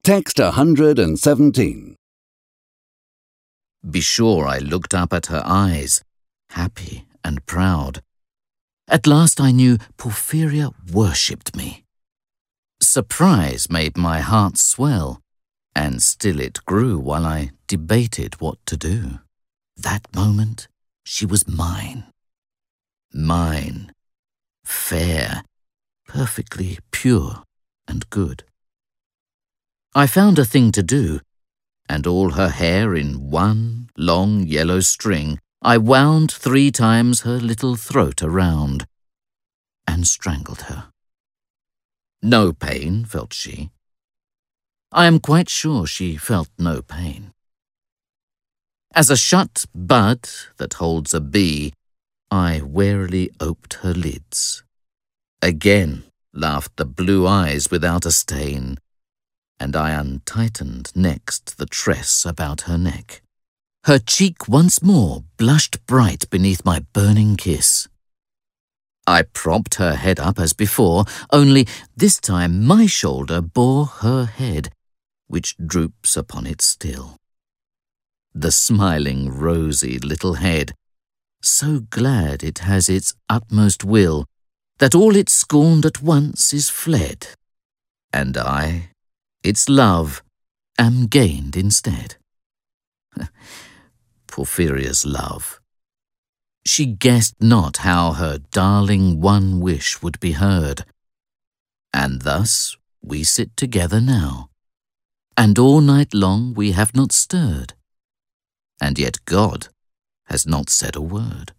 Text 117. Be sure I looked up at her eyes, happy and proud. At last I knew Porphyria worshipped me. Surprise made my heart swell, and still it grew while I debated what to do. That moment, she was mine. Mine, fair, perfectly pure and good. I found a thing to do, and all her hair in one long yellow string, I wound 3 times her little throat around, and strangled her. No pain felt she. I am quite sure she felt no pain. As a shut bud that holds a bee, I warily oped her lids. Again laughed the blue eyes without a stain, and I untightened next the tress about her neck. Her cheek once more blushed bright beneath my burning kiss. I propped her head up as before, only this time my shoulder bore her head, which droops upon it still. The smiling, rosy little head, so glad it has its utmost will, that all it scorned at once is fled, and I, its love, am gained instead. Porphyria's love. She guessed not how her darling one wish would be heard. And thus we sit together now, and all night long we have not stirred, and yet God has not said a word.